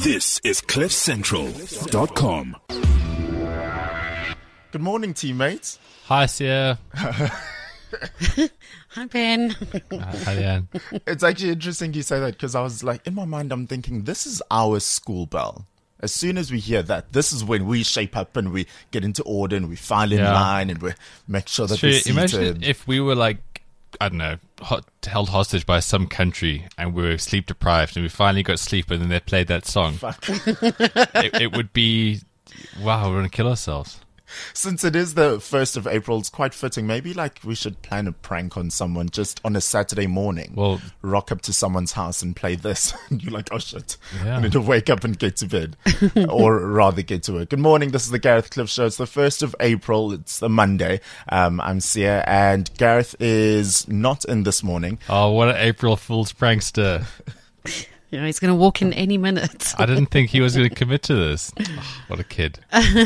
This is CliffCentral.com. Good morning, teammates. Hi, Sia. Hi, Ben. Hi, Leanne. It's actually interesting you say that because I was like, in my mind, I'm thinking this is our school bell. As soon as we hear that, this is when we shape up and we get into order and we file in line and we make sure that we're seated. Imagine if we were like, I don't know, held hostage by some country and we were sleep deprived and we finally got sleep and then they played that song. It would be, wow, we're going to kill ourselves. Since it is the 1st of April, it's quite fitting. Maybe like we should plan a prank on someone just on a Saturday morning. Well, rock up to someone's house and play this. And you're like, oh shit. Yeah. I need to wake up and get to bed. Or rather get to work. Good morning. This is the Gareth Cliff Show. It's the 1st of April. It's a Monday. I'm Sia and Gareth is not in this morning. Oh, what an April Fool's prankster. You know, he's going to walk in any minute. I didn't think he was going to commit to this. Oh, what a kid.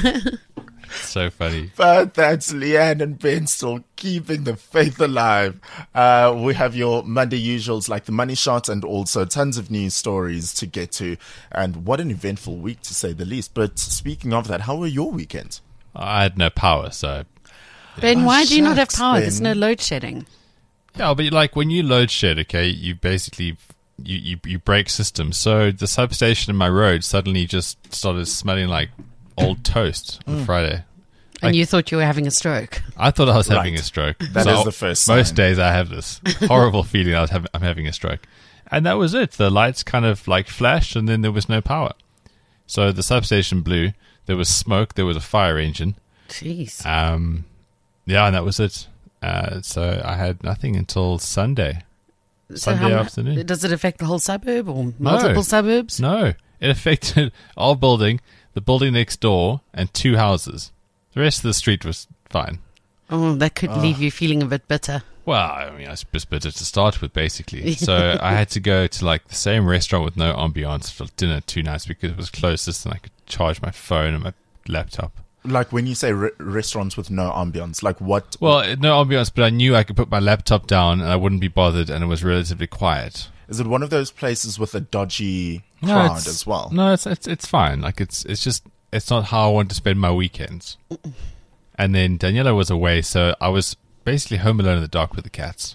So funny. But that's Leanne and Ben still keeping the faith alive. We have your Monday usuals like the money shot and also tons of news stories to get to. And what an eventful week to say the least. But speaking of that, how were your weekends? I had no power, so... Ben, why do you not have shucks, power? Ben. There's no load shedding. Yeah, but like when you load shed, okay, you basically... You break systems. So the substation in my road suddenly just started smelling like old toast on Friday. And you thought you were having a stroke. I thought I was having Right. a stroke. That is the first sign. Most days I have this horrible feeling I'm having a stroke. And that was it. The lights kind of like flashed and then there was no power. So the substation blew. There was smoke. There was a fire engine. Jeez. Yeah, and that was it. So I had nothing until Sunday. Sunday afternoon. Does it affect the whole suburb or multiple suburbs? No, it affected our building, the building next door, and 2 houses. The rest of the street was fine. Oh, that could leave you feeling a bit bitter. Well, I mean, I was just bitter to start with, basically. So I had to go to like the same restaurant with no ambiance for dinner 2 nights because it was closest and I could charge my phone and my laptop. Like when you say restaurants with no ambience, like what? Well, no ambiance, but I knew I could put my laptop down and I wouldn't be bothered and it was relatively quiet. Is it one of those places with a dodgy crowd as well? No, it's fine. Like it's not how I want to spend my weekends. And then Daniela was away, so I was basically home alone in the dark with the cats.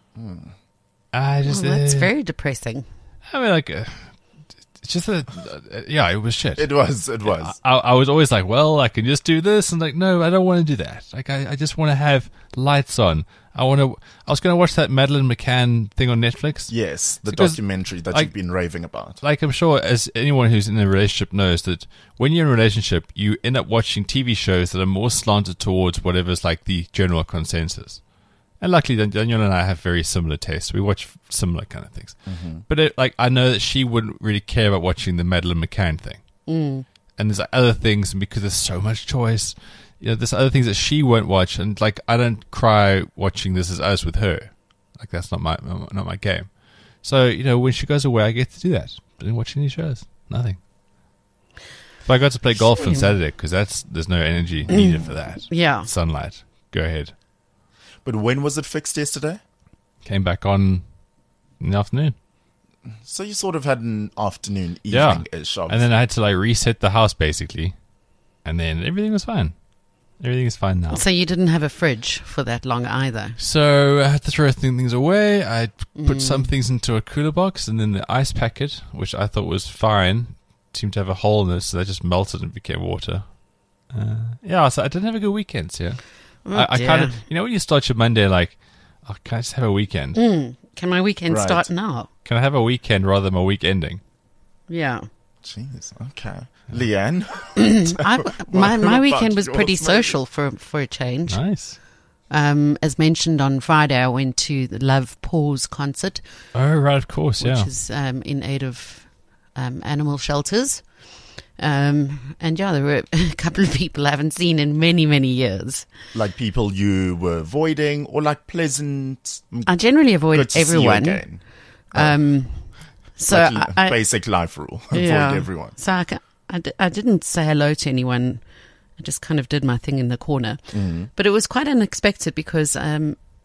I just That's very depressing. I mean, like, it's just yeah, it was shit. It was. I was always like, well, I can just do this, and like, no, I don't want to do that. Like, I just want to have lights on. I was going to watch that Madeleine McCann thing on Netflix. Yes, the Because, documentary that like, you've been raving about. Like, I'm sure as anyone who's in a relationship knows that when you're in a relationship, you end up watching TV shows that are more slanted towards whatever's like the general consensus. And luckily, Daniel and I have very similar tastes. We watch similar kind of things. Mm-hmm. But I know that she wouldn't really care about watching the Madeleine McCann thing. And there's like, other things, and because there's so much choice, you know, there's other things that she won't watch. And like, I don't cry watching This Is Us with her. Like, that's not my game. So, you know, when she goes away, I get to do that. But in watching these shows, nothing. But I got to play golf on Saturday because there's no energy needed for that. Yeah. Sunlight. Go ahead. But when was it fixed yesterday? Came back on in the afternoon. So you sort of had an afternoon, evening-ish. And then I had to like reset the house basically. And then everything was fine. Everything is fine now. So you didn't have a fridge for that long either? So I had to throw things away. I put some things into a cooler box and then the ice packet, which I thought was fine, seemed to have a hole in it, so that just melted and became water. So I didn't have a good weekend, so I kind of, you know, when you start your Monday like, oh, can I just have a weekend? Can my weekend start now? Can I have a weekend rather than my week ending? Yeah. Jeez, okay. Leanne? My weekend was pretty social for a change. Nice. As mentioned on Friday, I went to the Love Paws concert. Oh, right, of course, which is in aid of animal shelters. And there were a couple of people I haven't seen in many, many years. Like people you were avoiding or pleasant? I generally avoid good to everyone. See you again. So basic life rule. Avoid everyone. So I didn't say hello to anyone. I just kind of did my thing in the corner. But it was quite unexpected because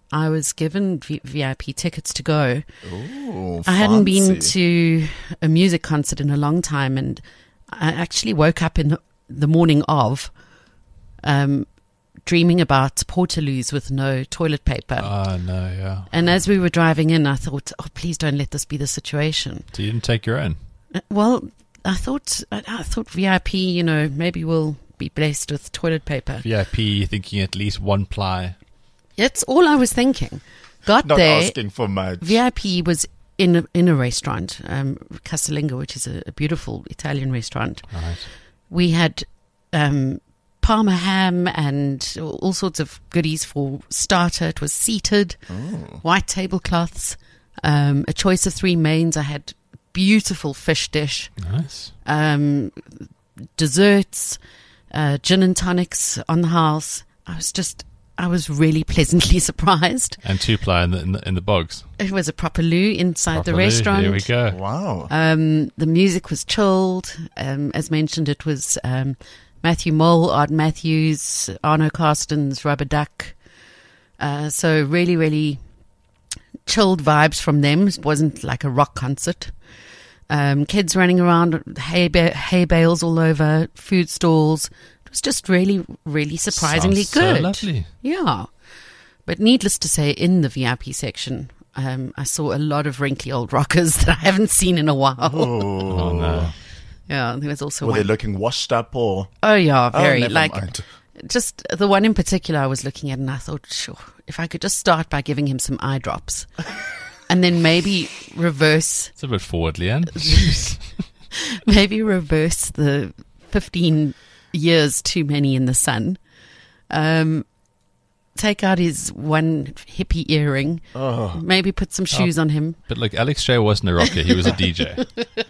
I was given VIP tickets to go. Ooh, I hadn't been fancy. to a music concert in a long time, and I actually woke up in the morning of dreaming about portaloos with no toilet paper. Oh, no, yeah. And as we were driving in, I thought, oh, please don't let this be the situation. So you didn't take your own? Well, I thought VIP, maybe we'll be blessed with toilet paper. VIP, thinking at least one ply. That's all I was thinking. Got Not there. asking for much. VIP was in a restaurant, Casalinga, which is a beautiful Italian restaurant. Right. We had Parma ham and all sorts of goodies for starter. It was seated, white tablecloths, a choice of 3 mains. I had beautiful fish dish, Nice. desserts, gin and tonics on the house. I was really pleasantly surprised. And 2-ply in the bogs. It was a proper loo inside the Proper loo. restaurant. There we go. Wow. The music was chilled. As mentioned, it was Matthew Mole, Art Matthews, Arno Carstens, Rubber Duck. So really, really chilled vibes from them. It wasn't like a rock concert. Kids running around, hay bales all over, food stalls. It was just really, really surprisingly Sounds good. So lovely. Yeah. But needless to say, in the VIP section, I saw a lot of wrinkly old rockers that I haven't seen in a while. Oh, no. Yeah, there was also Were they one. looking washed up or? Oh, yeah, very. never like, mind. just the one in particular I was looking at, and I thought, sure, if I could just start by giving him some eye drops and then maybe reverse It's a bit forward, Leanne. reverse the 15 years too many in the sun. Take out his one hippie earring, maybe put some shoes on him. But look, Alex Stray wasn't a rocker. He was a DJ.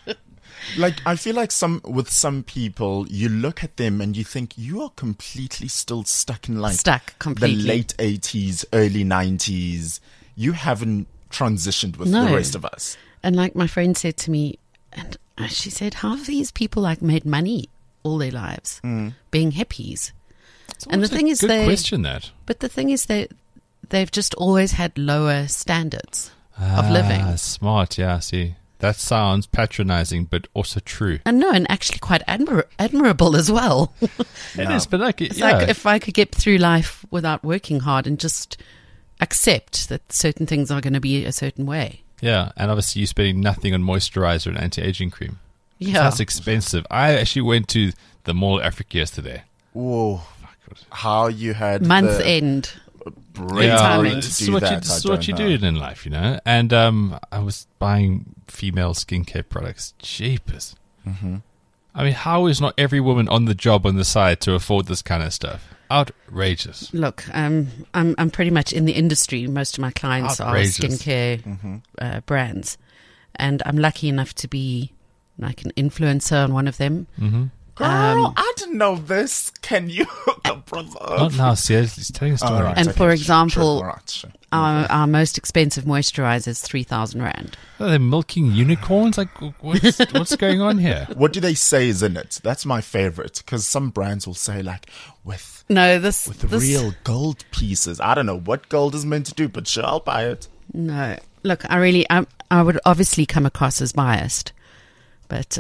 Like, I feel like with some people, you look at them and you think you are completely still stuck in like Stuck completely. the late 80s, early 90s. You haven't transitioned with No. the rest of us. And like my friend said to me, and she said, how have these people like made money all their lives being hippies? And the It's a thing is, good question, that. but the thing is that they've just always had lower standards of living. Smart, yeah, see. That sounds patronizing, but also true. And actually quite admirable as well. It is, but like, It's yeah. like if I could get through life without working hard and just accept that certain things are going to be a certain way. Yeah, and obviously you're spending nothing on moisturizer and anti-aging cream. Yeah. That's expensive. I actually went to the Mall of Africa yesterday. Whoa. How you had Month the end. bravery timing. to This is do what that, you, I this is don't what you know. do in life, And I was buying female skincare products. Jeepers. Mm-hmm. I mean, how is not every woman on the job on the side to afford this kind of stuff? Outrageous. Look, I'm pretty much in the industry. Most of my clients Outrageous. are skincare brands, and I'm lucky enough to be like an influencer on one of them. Mm-hmm. Girl, I didn't know this. Can you hook up, brother? Not now, seriously. He's telling a story. All right, And okay, for example, sure, all right, sure. Our most expensive moisturizer is 3,000 rand. Are they milking unicorns? Like, what's going on here? What do they say is in it? That's my favorite, because some brands will say like with No, this real gold pieces. I don't know what gold is meant to do, but sure, I'll buy it. No, look, I would obviously come across as biased, but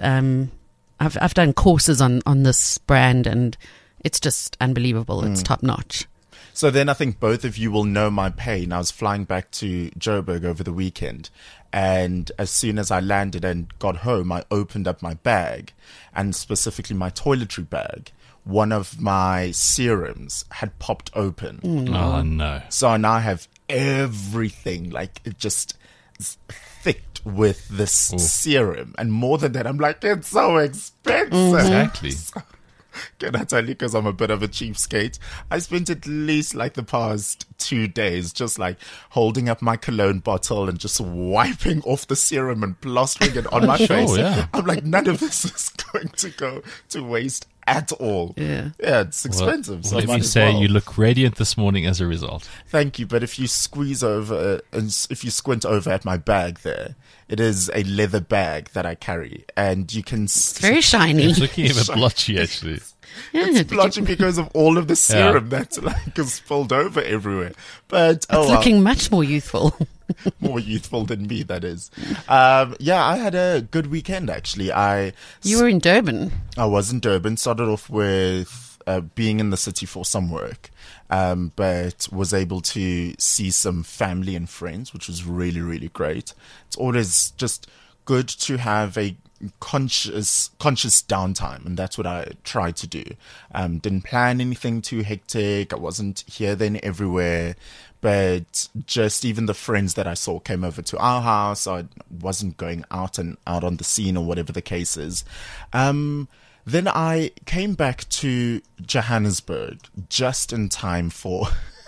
I've done courses on this brand, and it's just unbelievable. It's top notch. So then I think both of you will know my pain. I was flying back to Joburg over the weekend, and as soon as I landed and got home, I opened up my bag, and specifically my toiletry bag. One of my serums had popped open. Oh, no. So now I have everything, like it just thick with this serum. And more than that, I'm like, it's so expensive. Exactly. Can I tell you, because I'm a bit of a cheapskate, I spent at least like the past 2 days just like holding up my cologne bottle and just wiping off the serum and plastering it on my Sure, face. yeah. I'm like, none of this is going to go to waste at all. Yeah. It's expensive. Well, so let might me as say well. you look radiant this morning as a result. Thank you, but if you squeeze over and if you squint over at my bag there, it is a leather bag that I carry, and you can. It's very shiny. It's looking a bit blotchy, actually. Yeah, It's blotchy because of all of the serum Yeah. that's like is spilled over everywhere. But it's well, looking much more youthful. more youthful than me, that is. I had a good weekend actually. You were in Durban. I was in Durban. Started off with being in the city for some work, but was able to see some family and friends, which was really, really great. It's always just good to have a conscious downtime, and that's what I tried to do. Didn't plan anything too hectic. I wasn't here, then, everywhere. But just even the friends that I saw came over to our house. I wasn't going out on the scene or whatever the case is. Then I came back to Johannesburg just in time for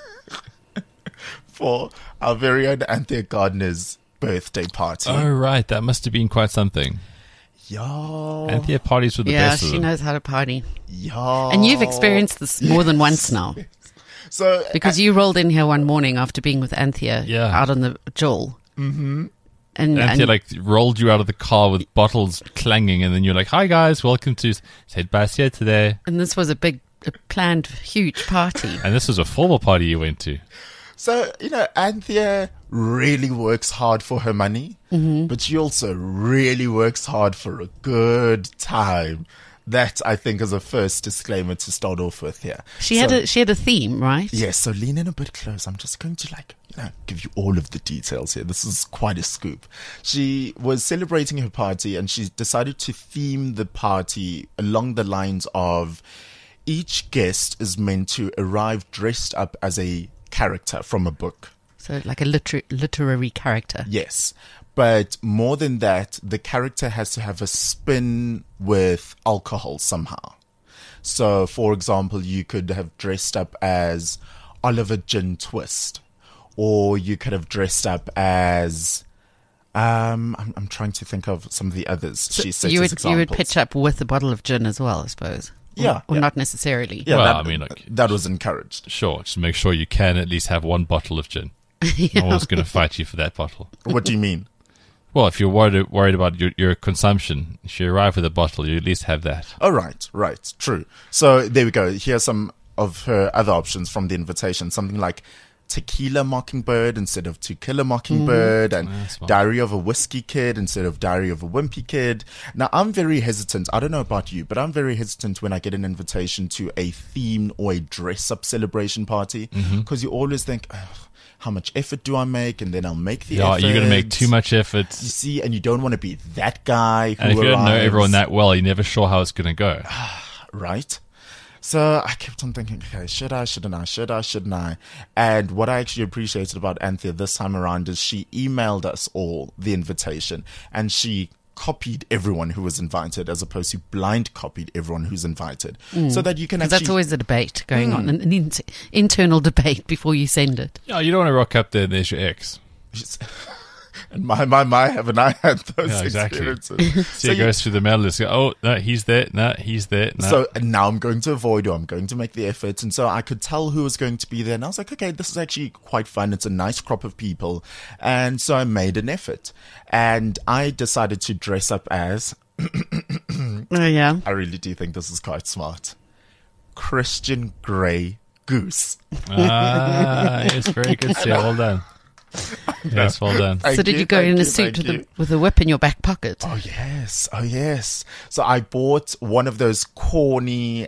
our very own Anthea Gardner's birthday party. Oh, right. That must have been quite something. Yeah. Anthea parties were the Yeah, best of she them. knows how to party. Yeah. And you've experienced this more than once now. So Because you rolled in here one morning after being with Anthea Yeah. out on the Joel. Mm-hmm. Anthea like rolled you out of the car with bottles clanging, and then you're like, "Hi guys, welcome to St. Basia today." and this was a planned, huge party. And this was a formal party you went to. So, Anthea really works hard for her money, but she also really works hard for a good time. That, I think, is a first disclaimer to start off with here. She had a theme, right? Yes, so lean in a bit close. I'm just going to give you all of the details here. This is quite a scoop. She was celebrating her party, and she decided to theme the party along the lines of each guest is meant to arrive dressed up as a character from a book. So like a literary character. Yes. But more than that, the character has to have a spin with alcohol somehow. So, for example, you could have dressed up as Oliver Gin Twist, or you could have dressed up as I'm trying to think of some of the others. She says You as would examples. pitch up with a bottle of gin as well, I suppose. Or not necessarily. Yeah, Well, I mean, look. that was encouraged. Sure, just make sure you can at least have one bottle of gin. No one's going to fight you for that bottle. What do you mean? Well, if you're worried about your consumption, if you arrive with a bottle, you at least have that. Oh, right, true. So there we go. Here's some of her other options from the invitation. Something like Tequila Mockingbird instead of To Kill a Mockingbird, and That's fine. Diary of a Whiskey Kid instead of Diary of a Wimpy Kid. Now, I'm very hesitant. I don't know about you, but I'm very hesitant when I get an invitation to a theme or a dress-up celebration party, because you always think, "Ugh, how much effort do I make?" And then I'll make the effort. You're going to make too much effort. You see, and you don't want to be that guy who And if you don't know arrives, everyone that well, you're never sure how it's going to go. right? So I kept on thinking, okay, should I, shouldn't I? And what I actually appreciated about Anthea this time around is she emailed us all the invitation, and she copied everyone who was invited as opposed to blind copied everyone who's invited, so that you can 'Cause actually... that's always a debate going on, an internal debate before you send it. Yeah, you don't want to rock up there and there's your ex. And my, haven't I had those Yeah, exactly. experiences? So he goes through the mail list. Oh, no, he's there. No, he's there. No. So now I'm going to avoid, or I'm going to make the effort. And so I could tell who was going to be there. And I was like, okay, this is actually quite fun. It's a nice crop of people. And so I made an effort. And I decided to dress up as, Oh, yeah. I really do think this is quite smart, Christian Grey Goose. It's very good, Sia. Well done. Yes, well done. Thank So did you go thank in a you, suit thank you. with a whip in your back pocket? Oh yes. So I bought one of those corny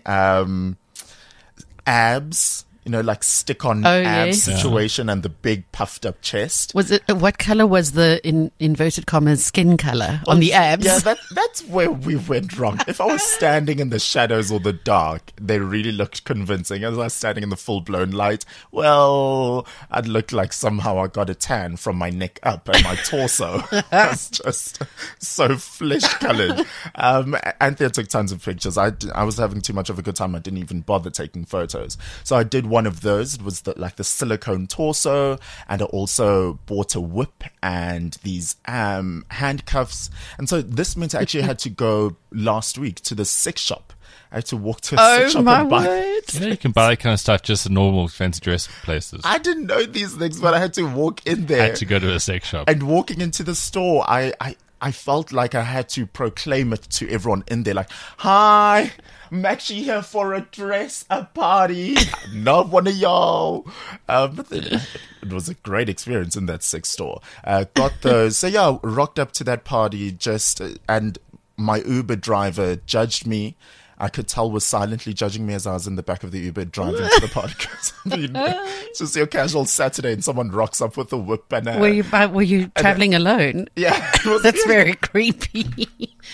abs, like stick-on Oh, abs yes. situation, and the big puffed up chest. Was it what color was the in inverted commas skin color on the abs? Yeah, that's where we went wrong. If I was standing in the shadows or the dark, they really looked convincing. As I was standing in the full-blown light, well, I'd look like somehow I got a tan from my neck up, and my torso was just so flesh-colored. Anthea took tons of pictures. I was having too much of a good time. I didn't even bother taking photos. So I did one of those. It was the silicone torso, and I also bought a whip and these handcuffs. And so this meant I actually had to go last week to the sex shop I had to walk to a Oh, sex shop my and buy. word. You know, you can buy that kind of stuff just in normal fancy dress places. I didn't know these things, but I had to walk in I there. had to go to a sex shop. And walking into the store, I felt like I had to proclaim it to everyone in there, like, "Hi, I'm actually here for a dress-up party. I'm not one of y'all." But then, it was a great experience in that sex store. Got those. So yeah, rocked up to that party and my Uber driver judged me. I could tell was silently judging me as I was in the back of the Uber driving to the party. 'Cause, I mean, it's just your casual Saturday and someone rocks up with a whip and a... Were you traveling alone? Yeah. It was, That's very creepy.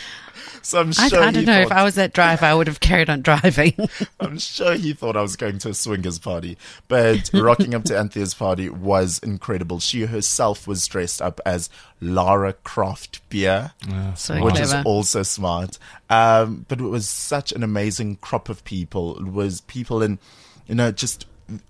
so I'm sure I don't know. If I was that driver, I would have carried on driving. I'm sure he thought I was going to a swingers party. But rocking up to Anthea's party was incredible. She herself was dressed up as Lara Croft Beer, So which is clever. also smart. But it was such an amazing crop of people. It was people in, just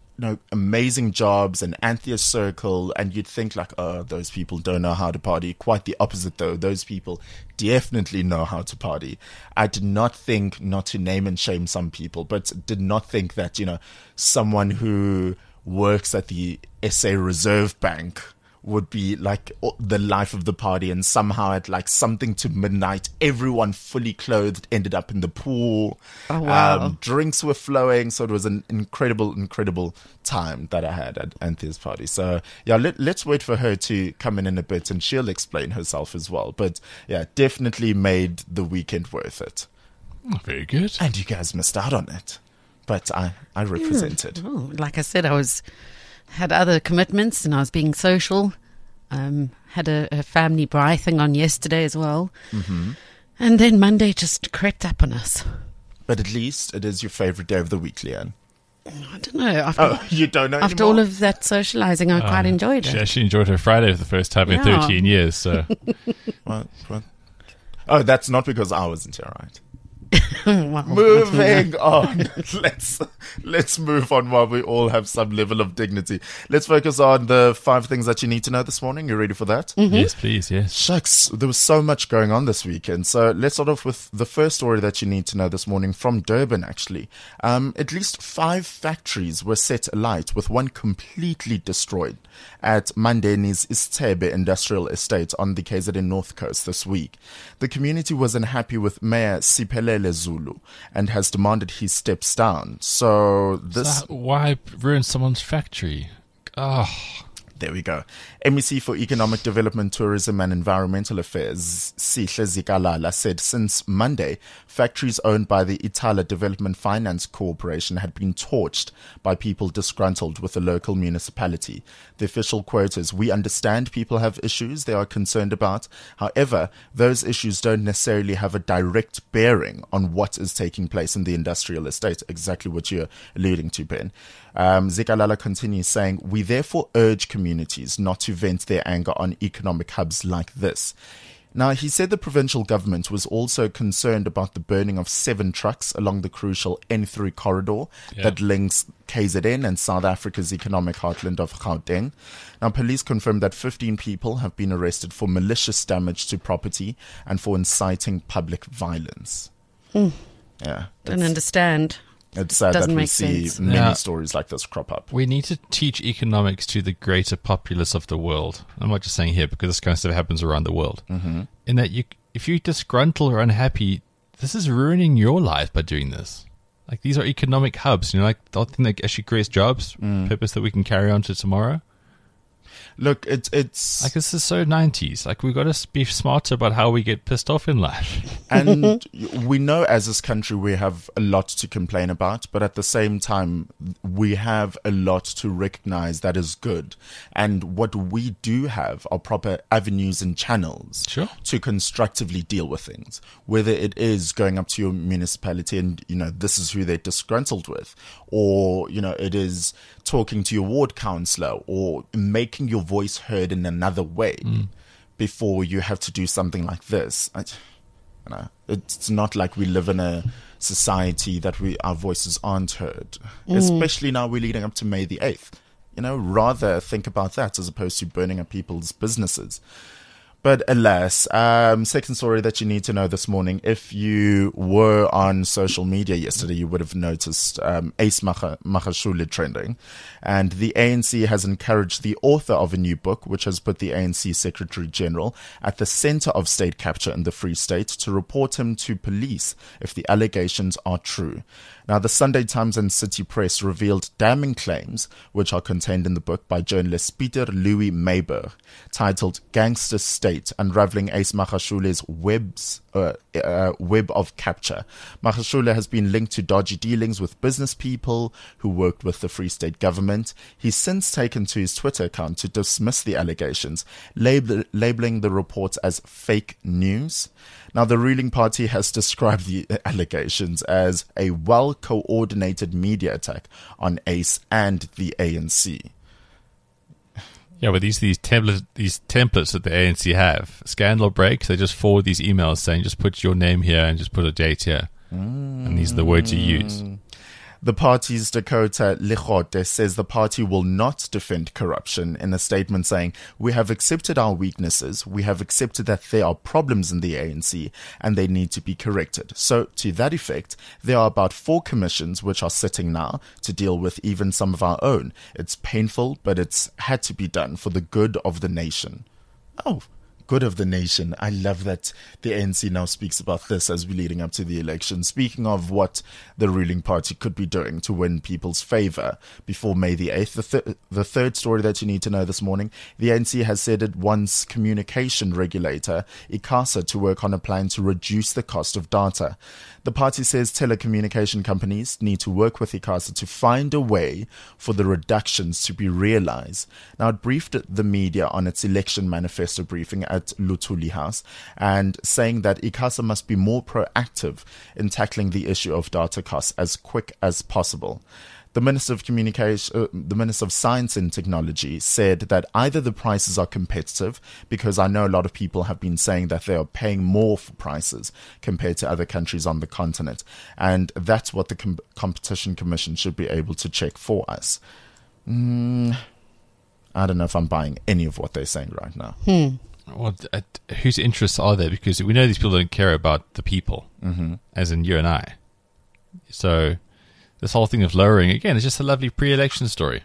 amazing jobs and Anthea's circle, and you'd think like, oh, those people don't know how to party. Quite the opposite though. Those people definitely know how to party. I did not think, not to name and shame some people, but did not think that, someone who works at the SA Reserve Bank would be like the life of the party, and somehow at like something to midnight, everyone fully clothed ended up in the pool. Oh, wow. Drinks were flowing, so it was an incredible time that I had at Anthea's party. So yeah, let's wait for her to come in a bit and she'll explain herself as well. But yeah, definitely made the weekend worth it. Very good. And you guys missed out on it, but I represented. Oh, like I said, had other commitments and I was being social. Had a family braai thing on yesterday as well. Mm-hmm. And then Monday just crept up on us. But at least it is your favorite day of the week, Leanne. I don't know. You don't know After anymore? all of that socializing, I quite enjoyed She it. actually enjoyed her Friday for the first time in Yeah. 13 years. So What? Oh, that's not because I wasn't here, right? Well, Moving on. Let's move on while we all have some level of dignity. Let's focus on the 5 things that you need to know this morning. You ready for that? yes, please, yes. Shucks, there was so much going on this weekend. So let's start off with the first story that you need to know this morning from Durban, actually. At least 5 factories were set alight, with one completely destroyed at Mandeni's Istebe Industrial Estate on the KZN North Coast this week. The community was unhappy with Mayor Siphelele Zulu and has demanded he steps down. So this... Why ruin someone's factory? Oh, There we go. MEC for Economic Development, Tourism and Environmental Affairs, Sihle Zikalala, said since Monday, factories owned by the Itala Development Finance Corporation had been torched by people disgruntled with the local municipality. The official quote is, "We understand people have issues they are concerned about. However, those issues don't necessarily have a direct bearing on what is taking place in the industrial estate." Exactly what you're alluding to, Ben. Zikalala continues saying, "We therefore urge communities not to vent their anger on economic hubs like this." Now, he said the provincial government was also concerned about the burning of 7 trucks along the crucial N3 corridor that links KZN and South Africa's economic heartland of Gauteng. Now, police confirmed that 15 people have been arrested for malicious damage to property and for inciting public violence. Yeah. Don't understand. It's sad that Doesn't we make see sense. many Yeah. stories like this crop up. we need to teach economics to the greater populace of the world. I'm not just saying here because this kind of stuff happens around the world. Mm-hmm. In that if you disgruntled or unhappy, this is ruining your life by doing this. Like, these are economic hubs, like the thing that actually creates jobs, purpose that we can carry on to tomorrow. Look, it's Like, this is so 90s. Like, we've got to be smarter about how we get pissed off in life. and we know as this country we have a lot to complain about, but at the same time we have a lot to recognize that is good. And what we do have are proper avenues and channels Sure. to constructively deal with things. Whether it is going up to your municipality and, this is who they're disgruntled with, or, it is talking to your ward councillor or making your voice heard in another way before you have to do something like this. It's not like we live in a society that our voices aren't heard, especially now we're leading up to May the 8th. Rather think about that as opposed to burning up people's businesses. But alas, second story that you need to know this morning. If you were on social media yesterday, you would have noticed Ace Magashule trending. And the ANC has encouraged the author of a new book, which has put the ANC Secretary General at the center of state capture in the Free State, to report him to police if the allegations are true. Now, the Sunday Times and City Press revealed damning claims, which are contained in the book by journalist Peter Louis Mayberg, titled Gangster State, Unraveling Ace Magashule's Web of Capture. Magashule has been linked to dodgy dealings with business people who worked with the Free State government. He's since taken to his Twitter account to dismiss the allegations, labeling the reports as fake news. Now, the ruling party has described the allegations as a well-coordinated media attack on Ace and the ANC. Yeah, but these templates that the ANC have, scandal breaks, they just forward these emails saying just put your name here and just put a date here. And these are the words you use. The party's Dakota Legote says the party will not defend corruption, in a statement saying, "We have accepted our weaknesses. We have accepted that there are problems in the ANC and they need to be corrected." So, to that effect, there are about 4 commissions which are sitting now to deal with even some of our own. It's painful, but it's had to be done for the good of the nation. Oh, good of the nation. I love that the ANC now speaks about this as we're leading up to the election. Speaking of what the ruling party could be doing to win people's favor before May the 8th, the third story that you need to know this morning, the ANC has said it wants communication regulator ICASA to work on a plan to reduce the cost of data. The party says telecommunication companies need to work with ICASA to find a way for the reductions to be realized. Now, it briefed the media on its election manifesto briefing at Luthuli House, and saying that ICASA must be more proactive in tackling the issue of data costs as quick as possible. The Minister of the Minister of Science and Technology said that either the prices are competitive, because I know a lot of people have been saying that they are paying more for prices compared to other countries on the continent, and that's what the Competition Commission should be able to check for us. I don't know if I'm buying any of what they're saying right now. Well, whose interests are there? Because we know these people don't care about the people, as in you and I. So this whole thing of lowering, again, is just a lovely pre-election story.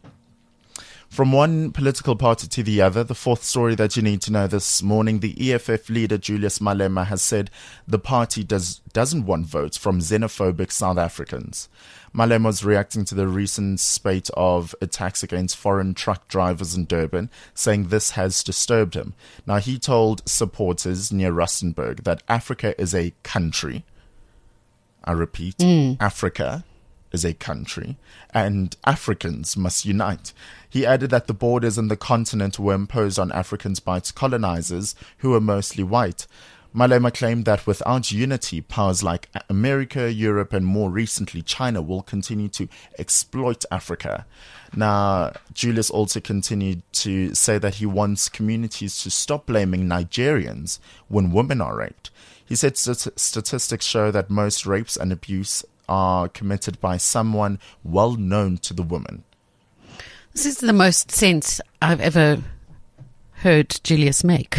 From one political party to the other, the fourth story that you need to know this morning, the EFF leader Julius Malema has said the party doesn't want votes from xenophobic South Africans. Malema was reacting to the recent spate of attacks against foreign truck drivers in Durban, saying this has disturbed him. Now, he told supporters near Rustenburg that Africa is a country. I repeat, Africa is a country, and Africans must unite. He added that the borders in the continent were imposed on Africans by its colonizers, who were mostly white. Malema claimed that without unity, powers like America, Europe, and more recently China will continue to exploit Africa. Now, Julius also continued to say that he wants communities to stop blaming Nigerians when women are raped. He said statistics show that most rapes and abuse are committed by someone well known to the woman. This is the most sense I've ever heard Julius make.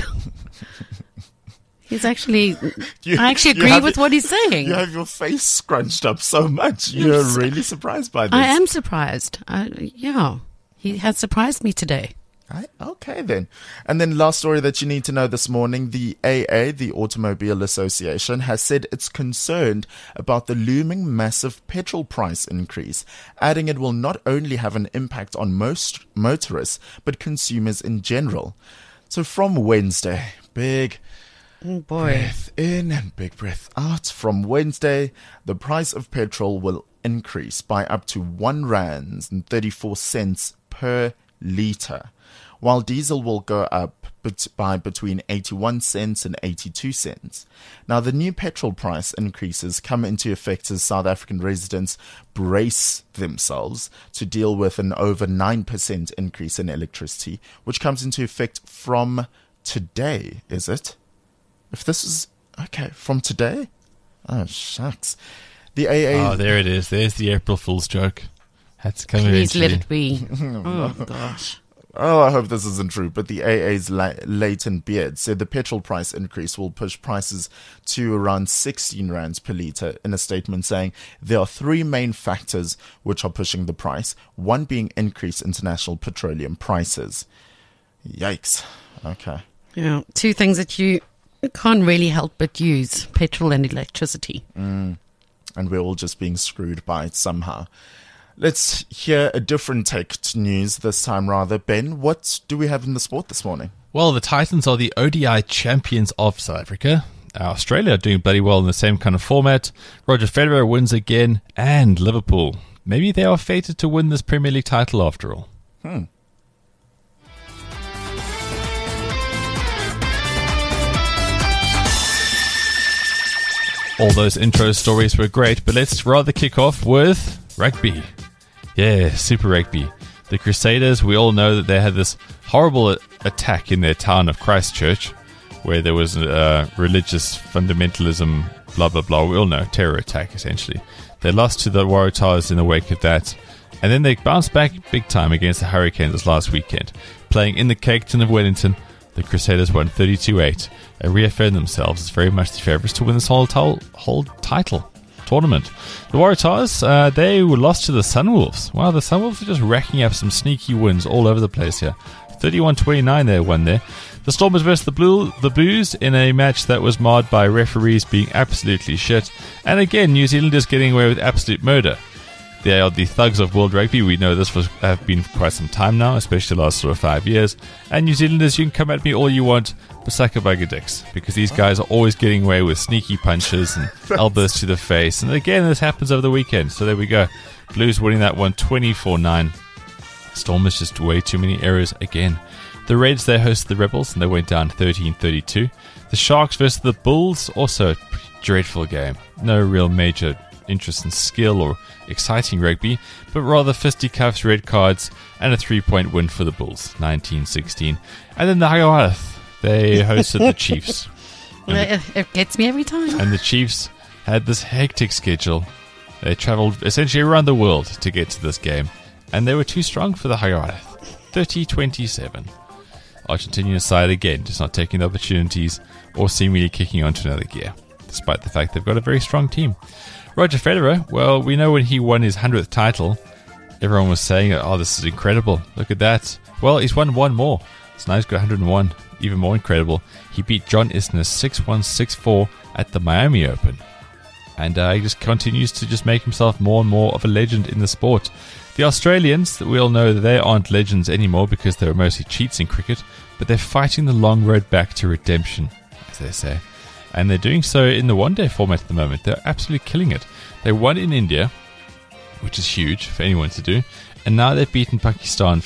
He's actually, I actually agree with what he's saying. You have your face scrunched up so much. You're really surprised by this. I am surprised. Yeah, he has surprised me today. Okay, then. And then last story that you need to know this morning, the AA, the Automobile Association, has said it's concerned about the looming massive petrol price increase, adding it will not only have an impact on most motorists, but consumers in general. So from Wednesday, big breath in and big breath out. From Wednesday, the price of petrol will increase by up to R1.34 per litre, while diesel will go up by between 81 cents and 82 cents. Now, the new petrol price increases come into effect as South African residents brace themselves to deal with an over 9% increase in electricity, which comes into effect from today, is it? If this is, okay, from today? Oh, shucks. The AA... Oh, there it is. There's the April Fool's joke. Had to come Please eventually. let it be. Oh, gosh. Oh, I hope this isn't true, but the AA's Leighton Beard said the petrol price increase will push prices to around 16 rands per litre, in a statement saying there are three main factors which are pushing the price, one being increased international petroleum prices. Yikes. Okay. Yeah, two things that you can't really help but use, petrol and electricity. And we're all just being screwed by it somehow. Let's hear a different take to news this time rather. Ben, what do we have in the sport this morning? Well, the Titans are the ODI champions of South Africa. Australia are doing bloody well in the same kind of format. Roger Federer wins again, and Liverpool. Maybe they are fated to win this Premier League title after all. All those intro stories were great, but let's rather kick off with rugby. Yeah, Super Rugby. The Crusaders, we all know that they had this horrible attack in their town of Christchurch, where there was religious fundamentalism, blah, blah, blah. We all know, terror attack, essentially. They lost to the Waratahs in the wake of that, and then they bounced back big time against the Hurricanes this last weekend. Playing in the Cape Town of Wellington, the Crusaders won 32-8 and reaffirmed themselves as very much the favourites to win this whole title tournament. The Waratahs, they were lost to the Sunwolves. Wow, the Sunwolves are just racking up some sneaky wins all over the place here. 31-29 they won there. The Stormers versus the Blues in a match that was marred by referees being absolutely shit. And again, New Zealanders getting away with absolute murder. They are the thugs of world rugby. We know this have been for quite some time now, especially the last sort of 5 years. And New Zealanders, you can come at me all you want, but suck a bag of dicks, because these guys are always getting away with sneaky punches and elbows to the face. And again, this happens over the weekend. So there we go. Blues winning that one 24-9. Stormers just way too many errors again. The Reds, they hosted the Rebels and they went down 13-32. The Sharks versus the Bulls, also a dreadful game. No real major interest in skill or exciting rugby, but rather fisticuffs, red cards, and a 3-point win for the Bulls, 19-16. And then the Hagawarath, they hosted the Chiefs. It gets me every time. And the Chiefs had this hectic schedule. They travelled essentially around the world to get to this game, and they were too strong for the Hagawarath. 30-27. Argentinian side again, just not taking the opportunities or seemingly kicking on to another gear, despite the fact they've got a very strong team. Roger Federer, well, we know when he won his 100th title, everyone was saying, oh, this is incredible. Look at that. Well, he's won one more. So now he's got 101. Even more incredible, he beat John Isner 6-1, 6-4 at the Miami Open. And he just continues to just make himself more and more of a legend in the sport. The Australians, we all know that they aren't legends anymore because they were mostly cheats in cricket, but they're fighting the long road back to redemption, as they say. And they're doing so in the one-day format at the moment. They're absolutely killing it. They won in India, which is huge for anyone to do, and now they've beaten Pakistan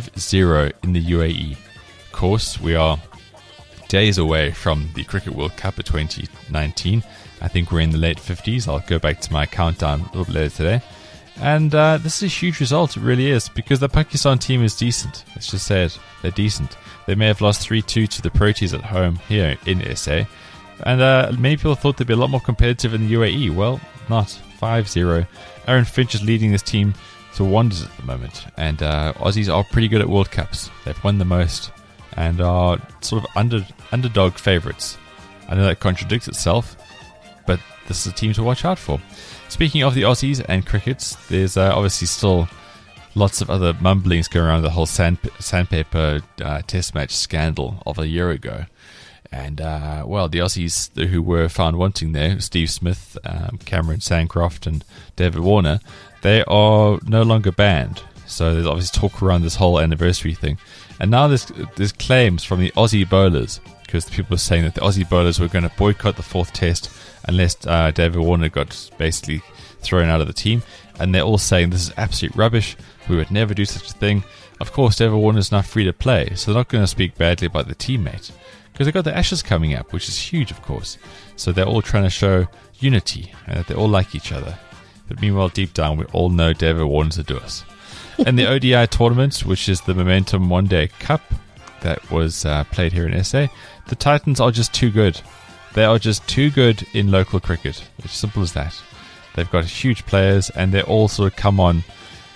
5-0 in the UAE. Of course, we are days away from the Cricket World Cup of 2019. I think we're in the late 50s. I'll go back to my countdown a little bit later today. And this is a huge result, it really is, because the Pakistan team is decent. Let's just say it. They're decent. They may have lost 3-2 to the Proteas at home here in SA. And many people thought they'd be a lot more competitive in the UAE. Well, not. 5-0. Aaron Finch is leading this team to wonders at the moment. And Aussies are pretty good at World Cups. They've won the most and are sort of underdog favourites. I know that contradicts itself, but this is a team to watch out for. Speaking of the Aussies and cricket, there's obviously still lots of other mumblings going around the whole sandpaper test match scandal of a year ago. And, well, the Aussies who were found wanting there, Steve Smith, Cameron Sancroft and David Warner, they are no longer banned. So there's obviously talk around this whole anniversary thing. And now there's claims from the Aussie bowlers, because people are saying that the Aussie bowlers were going to boycott the fourth test unless David Warner got basically thrown out of the team. And they're all saying this is absolute rubbish. We would never do such a thing. Of course, David Warner's not free to play, so they're not going to speak badly about the teammate. Because they've got the Ashes coming up, which is huge, of course. So they're all trying to show unity and that they all like each other. But meanwhile, deep down, we all know David Warner's a doers. And the ODI tournament, which is the Momentum One Day Cup that was played here in SA, the Titans are just too good. They are just too good in local cricket. It's simple as that. They've got huge players, and they all sort of come on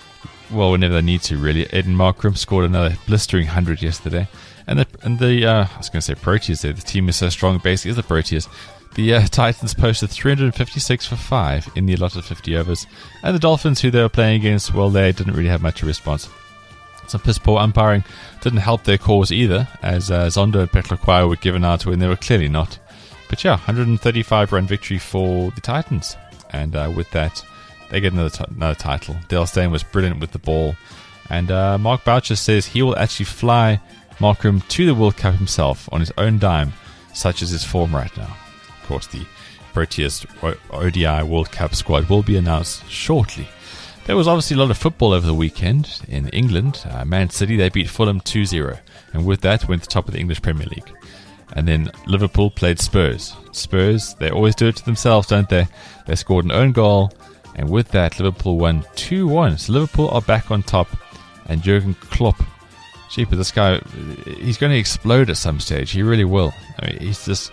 whenever they need to, really. Eden Markram scored another blistering 100 yesterday. And the I was going to say Proteas there. The team is so strong, basically, is the Proteas. The Titans posted 356 for 5 in the allotted 50 overs. And the Dolphins, who they were playing against, well, they didn't really have much of a response. Some piss-poor umpiring didn't help their cause either, as Zondo and Petlakwayo were given out when they were clearly not. But yeah, 135-run victory for the Titans. And with that, they get another title. Dale Steyn was brilliant with the ball. And Mark Boucher says he will actually fly Markram to the World Cup himself on his own dime, such as his form right now. Of course, the Proteas ODI World Cup squad will be announced shortly. There was obviously a lot of football over the weekend in England. Man City, they beat Fulham 2-0. And with that, went to the top of the English Premier League. And then Liverpool played Spurs. Spurs, they always do it to themselves, don't they? They scored an own goal. And with that, Liverpool won 2-1. So Liverpool are back on top. And Jurgen Klopp, gee, but this guy, he's going to explode at some stage. He really will. I mean, he's just...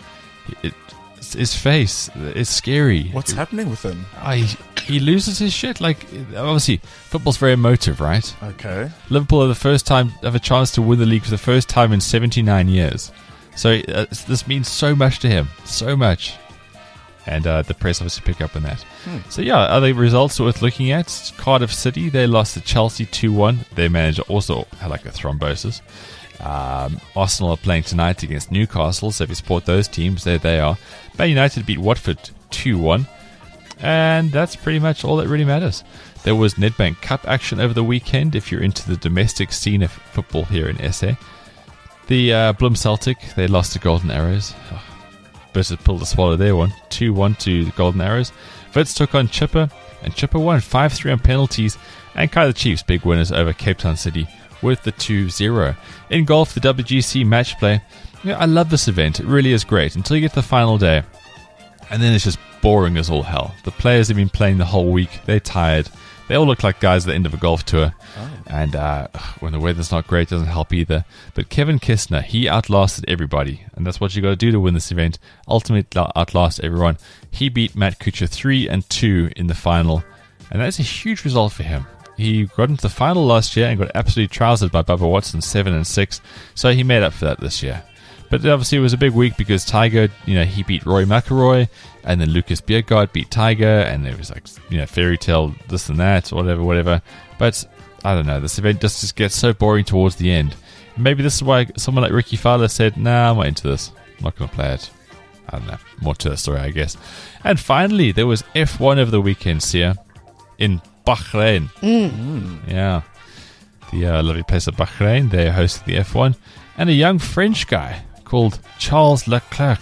his face is scary. What's happening with him? He loses his shit. Like, obviously, football's very emotive, right? Okay. Liverpool are the first time have a chance to win the league for the first time in 79 years. So this means so much to him, so much. And the press obviously pick up on that. So yeah, other results worth looking at. Cardiff City, they lost to Chelsea 2-1. Their manager also had like a thrombosis. Arsenal are playing tonight against Newcastle, so if you support those teams, there they are. Man United beat Watford 2-1, and that's pretty much all that really matters. There was Nedbank Cup action over the weekend, if you're into the domestic scene of football here in SA. The Bloom Celtic, they lost to Golden Arrows. Bitter pill to swallow their one, 2-1 to the Golden Arrows. Wits took on Chipper, and Chipper won 5-3 on penalties, and Kaizer Chiefs big winners over Cape Town City with the 2-0. In golf, the WGC match play. Yeah, I love this event. It really is great until you get to the final day. And then it's just boring as all hell. The players have been playing the whole week. They're tired. They all look like guys at the end of a golf tour. And when the weather's not great, it doesn't help either. But Kevin Kistner, he outlasted everybody. And that's what you got to do to win this event. Ultimately outlast everyone. He beat Matt Kuchar 3-2 in the final. And that's a huge result for him. He got into the final last year and got absolutely trousered by Bubba Watson 7-6. So he made up for that this year. But obviously it was a big week because Tiger, he beat Rory McIlroy, and then Lucas Bjerregaard beat Tiger, and there was like, fairy tale this and that, whatever. But I don't know, this event just gets so boring towards the end. Maybe this is why someone like Ricky Fowler said, nah, I'm not into this. I'm not going to play it. I don't know. More to the story, I guess. And finally, there was F1 over the weekend, Sia, in Bahrain. Yeah. The lovely place of Bahrain. They hosted the F1. And a young French guy called Charles Leclerc.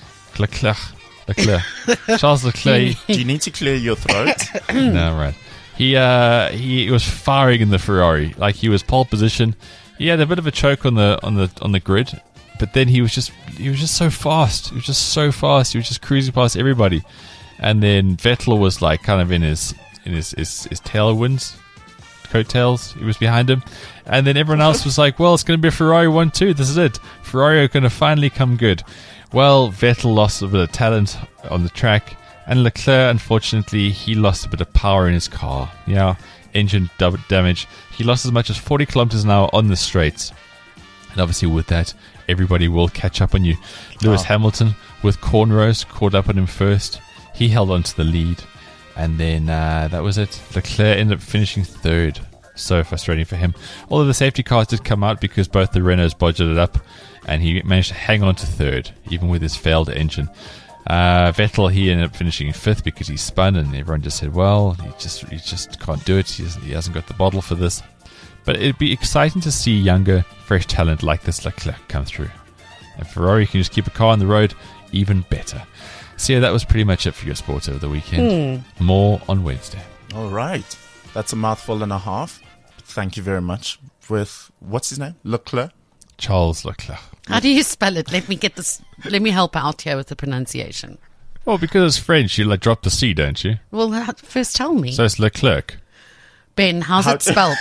Charles Leclerc. Do you need to clear your throat? No, right. He was firing in the Ferrari. Like, he was pole position. He had a bit of a choke on the grid, but then he was just so fast. He was just cruising past everybody. And then Vettel was like kind of in his tailwinds, coattails. He was behind him, and then everyone else was like, well, it's going to be a Ferrari 1-2. This is it. Ferrari are going to finally come good. Well, Vettel lost a bit of talent on the track, and Leclerc, unfortunately, he lost a bit of power in his car. Yeah, engine damage. He lost as much as 40 kilometers an hour on the straights, and obviously with that, everybody will catch up on you. Lewis Hamilton with cornrows caught up on him first. He held on to the lead. And then that was it. Leclerc ended up finishing third. So frustrating for him. Although the safety cars did come out because both the Renaults budgeted up, and he managed to hang on to third, even with his failed engine. Vettel, he ended up finishing fifth because he spun, and everyone just said, well, he just can't do it. He hasn't got the bottle for this. But it'd be exciting to see younger, fresh talent like this Leclerc come through. And Ferrari can just keep a car on the road, even better. So yeah, that was pretty much it for your sports over the weekend. More on Wednesday. All right. That's a mouthful and a half. Thank you very much. With, what's his name? Leclerc? Charles Leclerc. How do you spell it? Let me help out here with the pronunciation. Well, because it's French, you drop the C, don't you? Well, first tell me. So it's Leclerc. Ben, how's it spelled?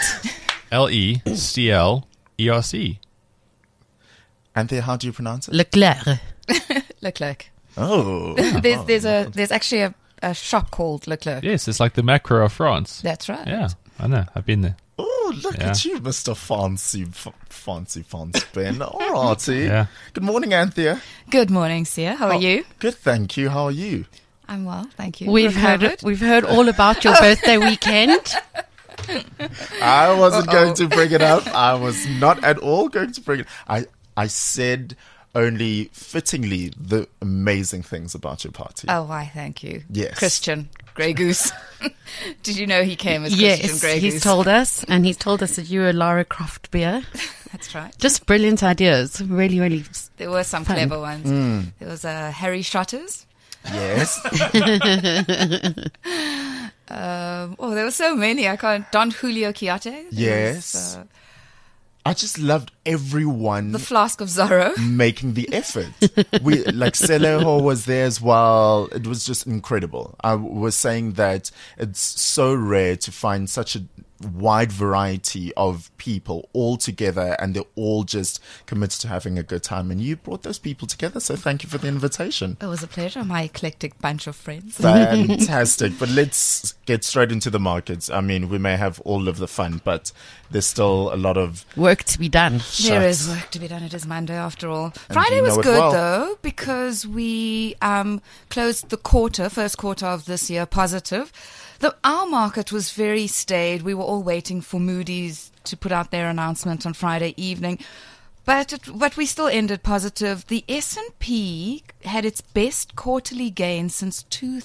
Leclerc. And there, how do you pronounce it? Leclerc. Leclerc. Oh. There's actually a shop called Leclerc. Yes, it's like the Macro of France. That's right. Yeah, I know. I've been there. Oh, look Yeah. at you, Mr. Fancy Ben. All righty. Yeah. Good morning, Anthea. Good morning, Sia. How are you? Good, thank you. How are you? I'm well, thank you. We've heard all about your birthday weekend. I wasn't going to bring it up. I was not at all going to bring it. I said only fittingly the amazing things about your party. Oh, why? Thank you. Yes. Christian Grey Goose. Did you know he came as Christian Yes, Grey Goose? he's told us, and he's told us that you were Lara Croft beer. That's right. Just brilliant ideas. Really, really. There were some Fun. clever ones. There was Harry Shotters. Yes. There were so many. I can't. Don Julio Chiate. There was, Yes. I just loved everyone the Flask of Zorro. making the effort. We like Seleho was there as well. It was just incredible. I was saying that it's so rare to find such a wide variety of people all together, and they're all just committed to having a good time. And you brought those people together, so thank you for the invitation. It was a pleasure. My eclectic bunch of friends. Fantastic. But let's get straight into the markets. I mean, we may have all of the fun, but there's still a lot of Work to be done. There Shucks. is work to be done. It is Monday after all. And Friday you was know it good well. though, because we closed the first quarter of this year positive. Our market was very staid. We were all waiting for Moody's to put out their announcement on Friday evening. But we still ended positive. The S&P had its best quarterly gain since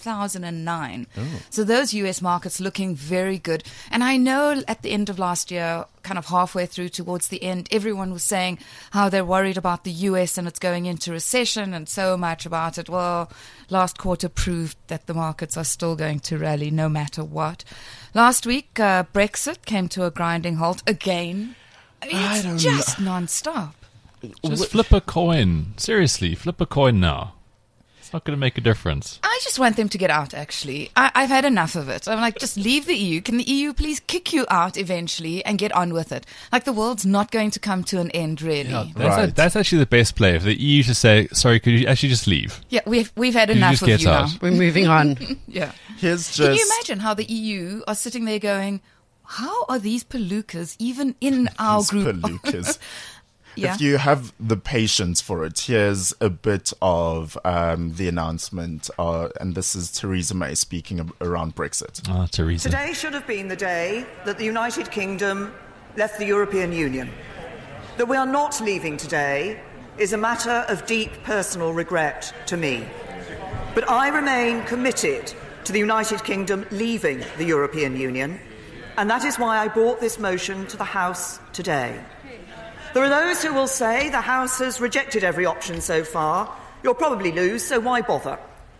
2009. So those US markets looking very good. And I know at the end of last year, kind of halfway through towards the end, everyone was saying how they're worried about the US and it's going into recession and so much about it. Well, last quarter proved that the markets are still going to rally no matter what. Last week, Brexit came to a grinding halt again. I mean, I it's don't just non-stop. Just flip a coin. Seriously, flip a coin now. It's not going to make a difference. I just want them to get out, actually. I've had enough of it. I'm like, just leave the EU. Can the EU please kick you out eventually and get on with it? Like, the world's not going to come to an end, really. Yeah, Right. That's actually the best play. For the EU to say, sorry, could you actually just leave? we've had you enough just of get you out? now. We're moving on. Yeah. here's just Can you imagine how the EU are sitting there going, how are these palookas even in our these group? palookas. Yeah. If you have the patience for it, here's a bit of the announcement, and this is Theresa May speaking around Brexit. Ah, Theresa. Today should have been the day that the United Kingdom left the European Union. That we are not leaving today is a matter of deep personal regret to me. But I remain committed to the United Kingdom leaving the European Union, and that is why I brought this motion to the House today. There are those who will say the House has rejected every option so far. You'll probably lose, so why bother?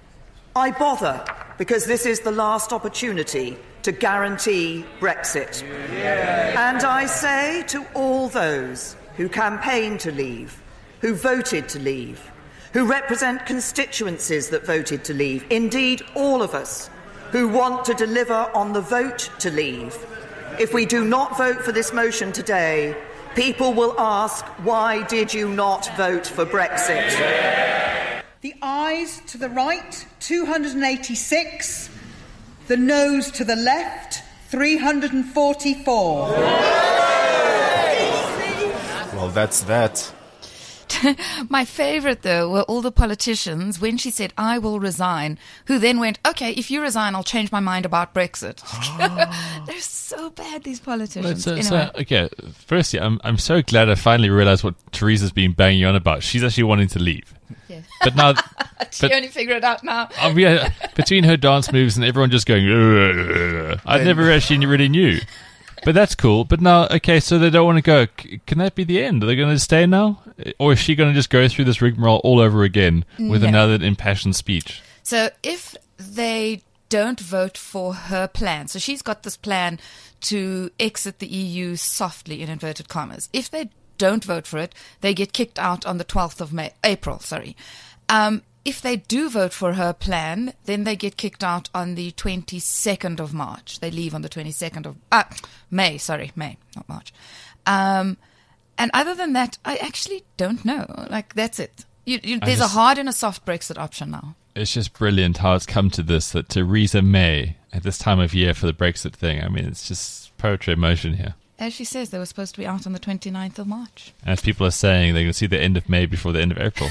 I bother because this is the last opportunity to guarantee Brexit. And I say to all those who campaigned to leave, who voted to leave, who represent constituencies that voted to leave, indeed all of us who want to deliver on the vote to leave, if we do not vote for this motion today, people will ask, why did you not vote for Brexit? The ayes to the right, 286. The noes to the left, 344. Well, that's that. My favourite, though, were all the politicians when she said, I will resign, who then went, okay, if you resign, I'll change my mind about Brexit. They're so bad, these politicians. Okay, firstly, I'm so glad I finally realized what Theresa's been banging on about. She's actually wanting to leave. Yeah. But now... She only figured it out now. Yeah, between her dance moves and everyone just going... I never actually really knew. But that's cool. But now, okay, so they don't want to go. Can that be the end? Are they going to stay now? Or is she going to just go through this rigmarole all over again with No. another impassioned speech? So if they don't vote for her plan, so she's got this plan to exit the EU softly, in inverted commas. If they don't vote for it, they get kicked out on the 12th of April. If they do vote for her plan, then they get kicked out on the 22nd of March. They leave on the 22nd of May, not March. And other than that, I actually don't know. Like, that's it. There's a hard and a soft Brexit option now. It's just brilliant how it's come to this, that Theresa May, at this time of year for the Brexit thing, I mean, it's just poetry in motion here. as she says, they were supposed to be out on the 29th of March. As people are saying, they're going to see the end of May before the end of April.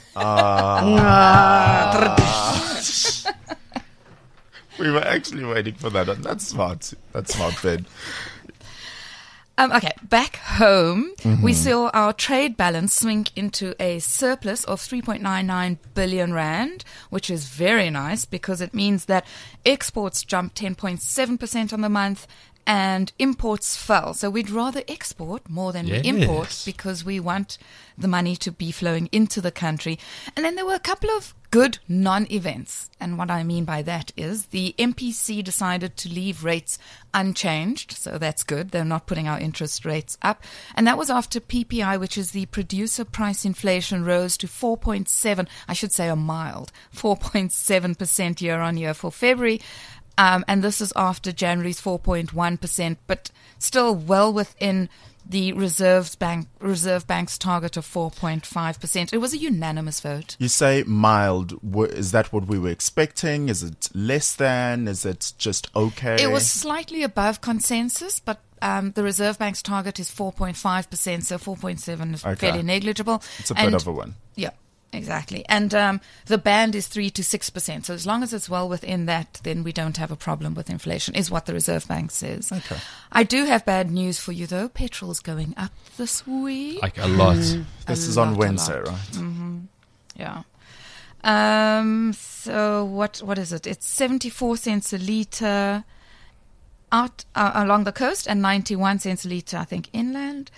We were actually waiting for that. And that's smart. That's smart, Ben. Okay, back home, we saw our trade balance swing into a surplus of 3.99 billion rand, which is very nice because it means that exports jumped 10.7% on the month and imports fell. So we'd rather export more than we import because we want the money to be flowing into the country. And then there were a couple of good non-events. And what I mean by that is the MPC decided to leave rates unchanged. So that's good. They're not putting our interest rates up. And that was after PPI, which is the producer price inflation, rose to 4.7, I should say a mild 4.7% year on year for February. And this is after January's 4.1%, but still well within the Reserve Bank's target of 4.5%. It was a unanimous vote. You say mild. Is that what we were expecting? Is it less than? Is it just okay? It was slightly above consensus, but the Reserve Bank's target is 4.5%, so 4.7 is fairly negligible. It's a bit of a one. Yeah. Exactly. And the band is 3 to 6%. So as long as it's well within that, then we don't have a problem with inflation, is what the Reserve Bank says. Okay. I do have bad news for you, though. Petrol's going up this week. Like a lot. This is on Wednesday, right? Mm-hmm. Yeah. So what is it? It's 74 cents a litre out along the coast and 91 cents a litre, I think, inland.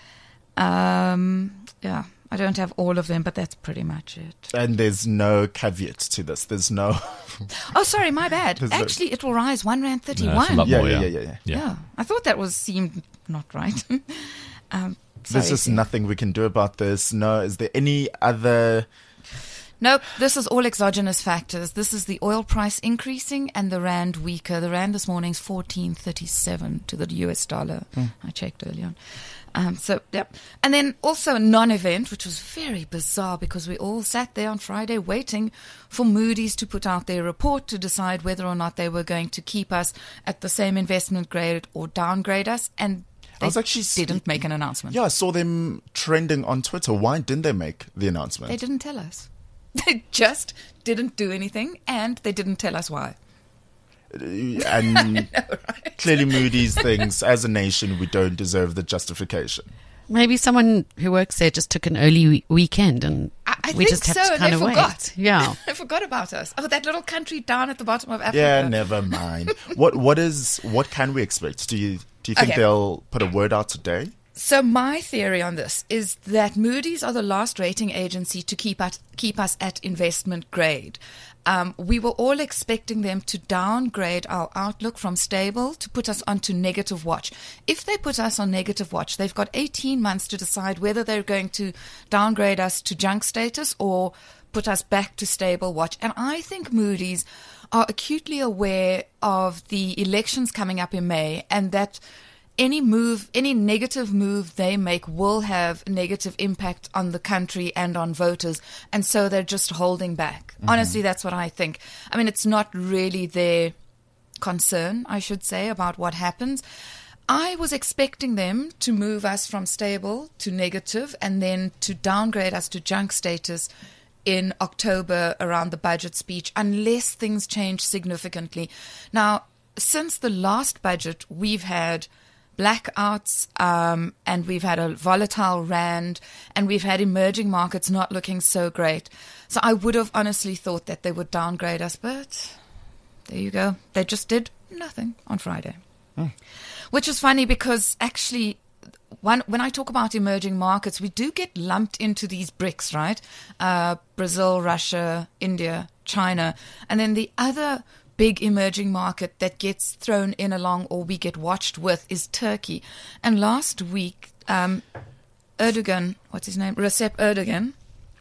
Yeah. I don't have all of them, but that's pretty much it. And there's no caveat to this. There's no... Oh, sorry, my bad. Actually, it will rise 1.31 rand. Yeah. I thought that seemed not right. There's just nothing we can do about this. No, is there any other... Nope, this is all exogenous factors. This is the oil price increasing and the rand weaker. The rand this morning is 14.37 to the US dollar. I checked earlier on. And then also a non-event, which was very bizarre because we all sat there on Friday waiting for Moody's to put out their report to decide whether or not they were going to keep us at the same investment grade or downgrade us. And they didn't make an announcement. Yeah, I saw them trending on Twitter. Why didn't they make the announcement? They didn't tell us. They just didn't do anything, and they didn't tell us why. And I know, right? Clearly Moody's thinks, as a nation, we don't deserve the justification. Maybe someone who works there just took an early weekend and we think just have so, to kind of wait. Yeah. I forgot about us. Oh, that little country down at the bottom of Africa. Yeah, never mind. What can we expect? Do you think they'll put a word out today? So my theory on this is that Moody's are the last rating agency to keep us at investment grade. We were all expecting them to downgrade our outlook from stable to put us onto negative watch. If they put us on negative watch, they've got 18 months to decide whether they're going to downgrade us to junk status or put us back to stable watch. And I think Moody's are acutely aware of the elections coming up in May and that any negative move they make will have a negative impact on the country and on voters. And so they're just holding back. Honestly, that's what I think. I mean, it's not really their concern, I should say, about what happens. I was expecting them to move us from stable to negative and then to downgrade us to junk status in October around the budget speech, unless things change significantly. Now, since the last budget, we've had blackouts, and we've had a volatile rand, and we've had emerging markets not looking so great. So I would have honestly thought that they would downgrade us, but there you go. They just did nothing on Friday. Which is funny because actually, when I talk about emerging markets, we do get lumped into these BRICS, right? Brazil, Russia, India, China, and then the other big emerging market that gets thrown in along or we get watched with is Turkey. And last week, Erdogan, Recep Erdogan,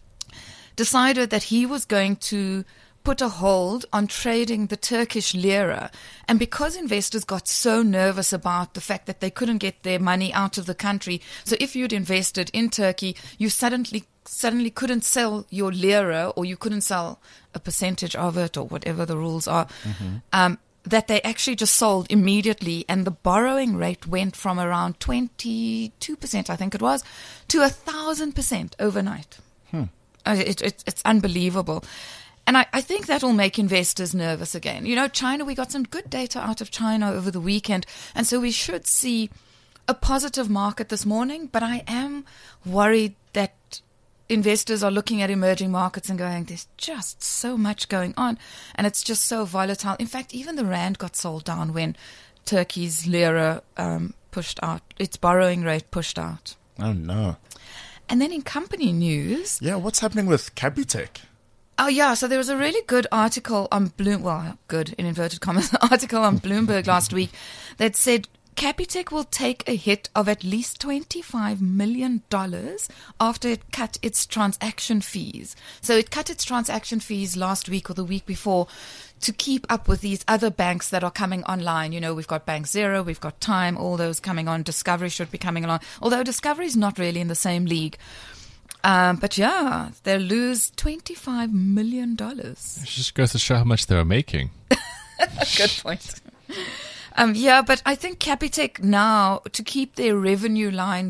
decided that he was going to put a hold on trading the Turkish lira. And because investors got so nervous about the fact that they couldn't get their money out of the country, so if you'd invested in Turkey, you suddenly couldn't sell your lira or you couldn't sell a percentage of it or whatever the rules are. that they actually just sold immediately, and the borrowing rate went from around 22%, I think it was, to 1,000% overnight. It's unbelievable. And I think that will make investors nervous again. You know, China, we got some good data out of China over the weekend, and so we should see a positive market this morning, but I am worried that investors are looking at emerging markets and going, there's just so much going on, and it's just so volatile. In fact, even the rand got sold down when Turkey's lira pushed out, its borrowing rate pushed out. Oh, no. And then in company news... Yeah, what's happening with Capitec? Oh, yeah. So there was a really good article on good in inverted commas, article on Bloomberg last week that said Capitec will take a hit of at least $25 million after it cut its transaction fees. So it cut its transaction fees last week or the week before to keep up with these other banks that are coming online. You know, we've got Bank Zero, we've got Time, all those coming on. Discovery should be coming along, although Discovery is not really in the same league. But yeah, they'll lose $25 million. It just goes to show how much they were making. Good point. Yeah, but I think Capitec now, to keep their revenue line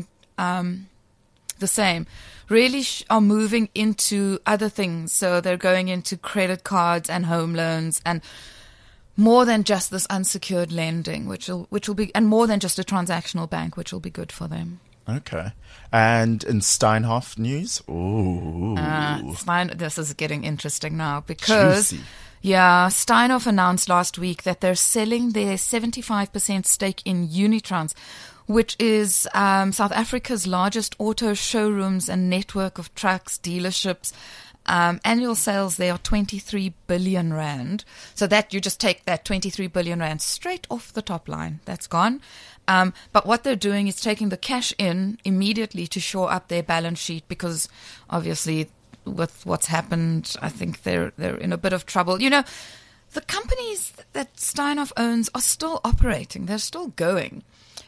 the same, really are moving into other things. So they're going into credit cards and home loans and more than just this unsecured lending, which will be, and more than just a transactional bank, which will be good for them. Okay. And in Steinhoff news? Ooh. This is getting interesting now because... Juicy. Yeah, Steinhoff announced last week that they're selling their 75% stake in Unitrans, which is South Africa's largest auto showrooms and network of trucks, dealerships. Annual sales there are 23 billion rand. So that you just take that 23 billion rand straight off the top line. That's gone. But what they're doing is taking the cash in immediately to shore up their balance sheet because obviously with what's happened, I think they're in a bit of trouble. You know, the companies that Steinhoff owns are still operating. They're still going.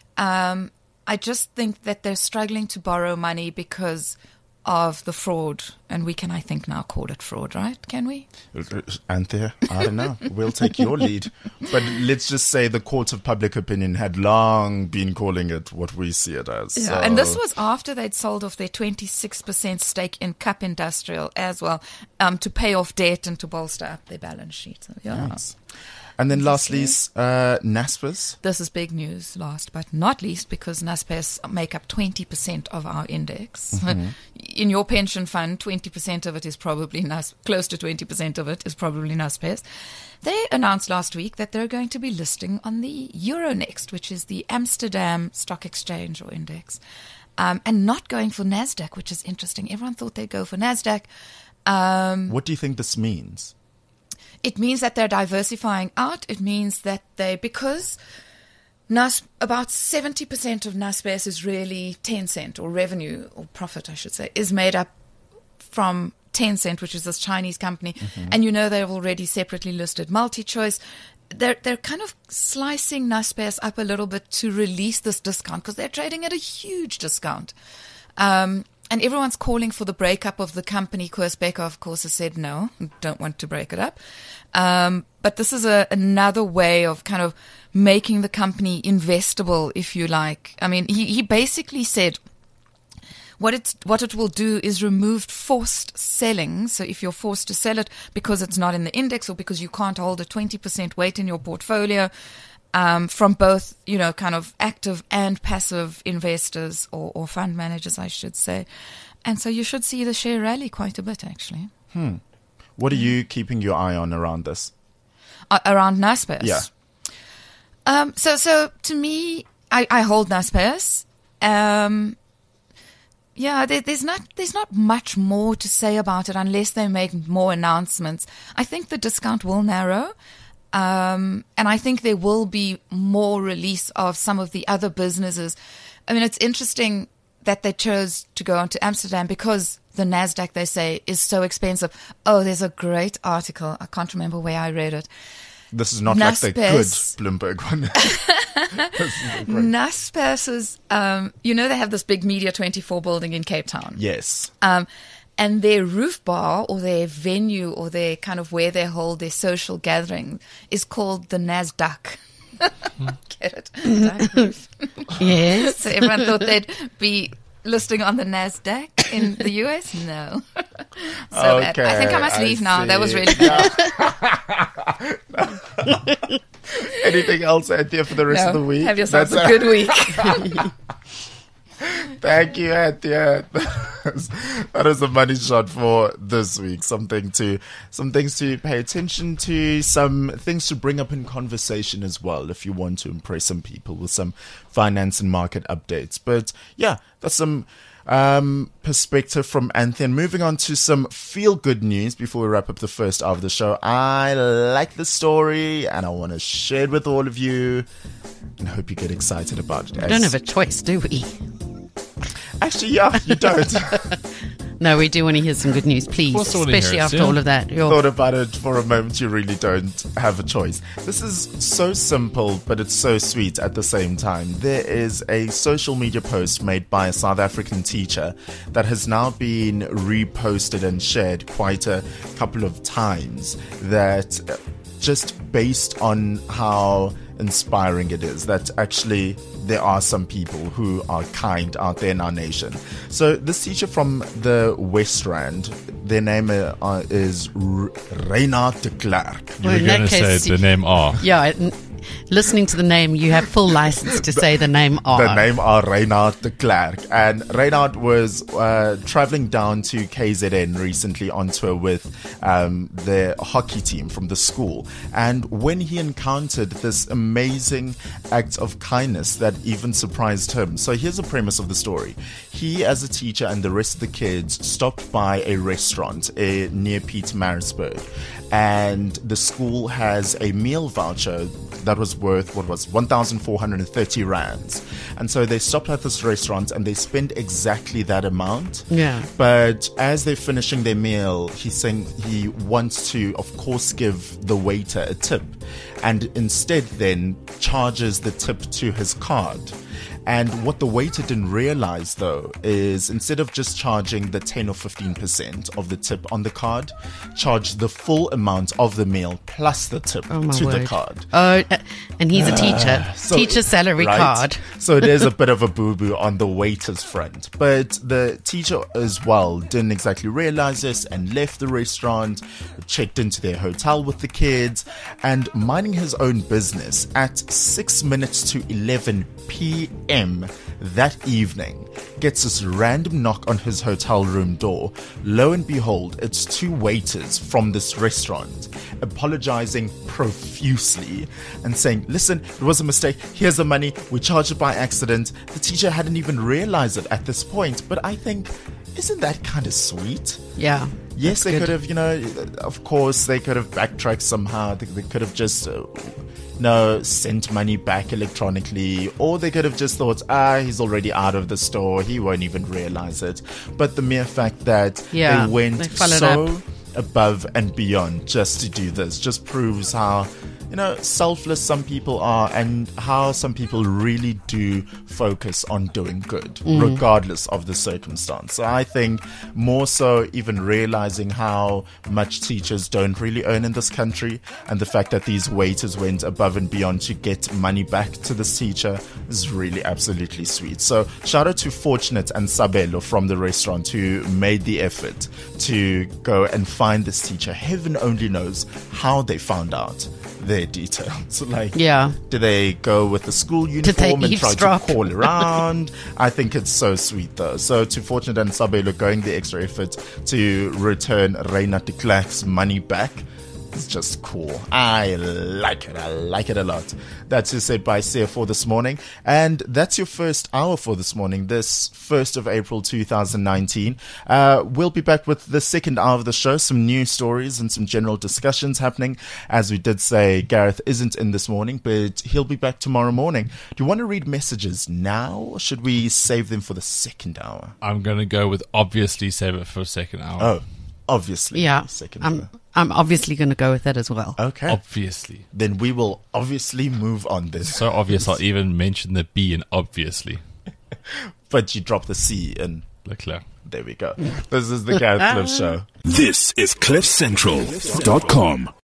I just think that they're struggling to borrow money because of the fraud. And we can, I think, now call it fraud, right? Can we? Anthea, I don't know. We'll take your lead. But let's just say the court of public opinion had long been calling it what we see it as. Yeah, so. and this was after they'd sold off their 26% stake in Cup Industrial as well to pay off debt and to bolster up their balance sheet. So, yeah. Nice. And then lastly, Naspers. This is big news, last but not least, because Naspers make up 20% of our index. Mm-hmm. In your pension fund, 20% of it is probably close to 20% of it is probably Naspers. They announced last week that they're going to be listing on the Euronext, which is the Amsterdam Stock Exchange or Index, and not going for NASDAQ, which is interesting. Everyone thought they'd go for NASDAQ. What do you think this means? It means that they're diversifying out. It means that because about 70% of Naspers is really Tencent, or revenue, or profit, I should say, is made up from Tencent, which is this Chinese company. Mm-hmm. And you know they've already separately listed MultiChoice. They're kind of slicing Naspers up a little bit to release this discount because they're trading at a huge discount. And everyone's calling for the breakup of the company. Koos Bekker, of course, has said no, don't want to break it up. But this is another way of kind of making the company investable, if you like. I mean, he basically said what it will do is remove forced selling. So if you're forced to sell it because it's not in the index or because you can't hold a 20% weight in your portfolio, from both, you know, kind of active and passive investors or fund managers, I should say. And so you should see the share rally quite a bit, actually. What are you keeping your eye on around this? Around Naspers? Yeah. So to me, I hold Naspers. Yeah, there's not much more to say about it unless they make more announcements. I think the discount will narrow. And I think there will be more release of some of the other businesses. I mean, it's interesting that they chose to go on to Amsterdam because the NASDAQ, they say, is so expensive. Oh, there's a great article. I can't remember where I read it. This is not Naspers, like the good Bloomberg one. Naspers is, you know, they have this big Media 24 building in Cape Town. Yes. and their roof bar or their venue or their kind of where they hold their social gathering is called the NASDAQ. Get it? Duck roof. Yes. So everyone thought they'd be listing on the NASDAQ in the US? No. So bad. I think I must leave now. see. That was really bad. Anything else, Anthea, for the rest of the week? Have yourself That's a good week. Thank you, Anthea. That is a money shot for this week. Some things to pay attention to, some things to bring up in conversation as well if you want to impress some people with some finance and market updates. But yeah, that's some perspective from Anthea. And moving on to some feel-good news before we wrap up the first hour of the show. I like the story and I want to share it with all of you and hope you get excited about it. We don't have a choice, do we? Actually, yeah, you don't. No, we do want to hear some good news, please. course I want to hear Especially it, after yeah. all of that. Thought about it for a moment. You really don't have a choice. This is so simple, but it's so sweet at the same time. There is a social media post made by a South African teacher that has now been reposted and shared quite a couple of times, that just based on how inspiring it is that actually there are some people who are kind out there in our nation. So this teacher from the West Rand, their name is Reinhard de Klerk. You Well, were in going that to say case, the name R. Yeah, listening to the name, you have full license to say the name R. The name are Reinhard de Klerk. And Reinhard was traveling down to KZN recently on tour with the hockey team from the school. And when he encountered this amazing act of kindness that even surprised him. So here's the premise of the story. He, as a teacher, and the rest of the kids stopped by a restaurant near Pietermaritzburg. And the school has a meal voucher that was worth, 1,430 rands. And so they stopped at this restaurant and they spent exactly that amount. Yeah. But as they're finishing their meal, he's saying he wants to, of course, give the waiter a tip. And instead then charges the tip to his card. And what the waiter didn't realize, though, is instead of just charging the 10 or 15% of the tip on the card, charge the full amount of the meal plus the tip Oh, my to word. the card. Oh, and he's a teacher. So- Teacher salary right? card. So there's a bit of a boo-boo on the waiter's front. But the teacher as well didn't exactly realize this and left the restaurant, checked into their hotel with the kids, and minding his own business at 6 minutes to 11 p.m. that evening, gets this random knock on his hotel room door. Lo and behold, it's two waiters from this restaurant apologizing profusely and saying, listen, it was a mistake, here's the money, we charged it by accident. The teacher hadn't even realized it at this point. But I think, isn't that kind of sweet? Yeah. Yes, they good. could have, of course, they could have backtracked somehow. They could have just, sent money back electronically. Or they could have just thought, he's already out of the store, he won't even realize it. But the mere fact that Yeah, they went they followed so up. above and beyond just to do this just proves how selfless some people are and how some people really do focus on doing good regardless of the circumstance. So I think more so even realizing how much teachers don't really earn in this country, and the fact that these waiters went above and beyond to get money back to this teacher is really absolutely sweet. So shout out to Fortunate and Sabelo from the restaurant who made the effort to go and find this teacher. Heaven only knows how they found out their details. Yeah. Do they go with the school they uniform and try to eavesdrop? call around? I think it's so sweet though. So to Fortunate and Sabelo going the extra effort to return Reinhard de Klerk's money back, it's just cool. I like it. I like it a lot. That's just said by Sia for this morning. And that's your first hour for this morning, this 1st of April 2019. We'll be back with the second hour of the show, some news stories and some general discussions happening. As we did say, Gareth isn't in this morning, but he'll be back tomorrow morning. Do you want to read messages now, or should we save them for the second hour? I'm going to go with obviously save it for second hour. Oh, obviously. Yeah. Second hour. I'm obviously going to go with that as well. Okay. Obviously. Then we will obviously move on this. So obvious I'll even mention the B in obviously. But you drop the C in Leclerc. There we go. This is the Gareth Cliff Show. This is CliffCentral.com.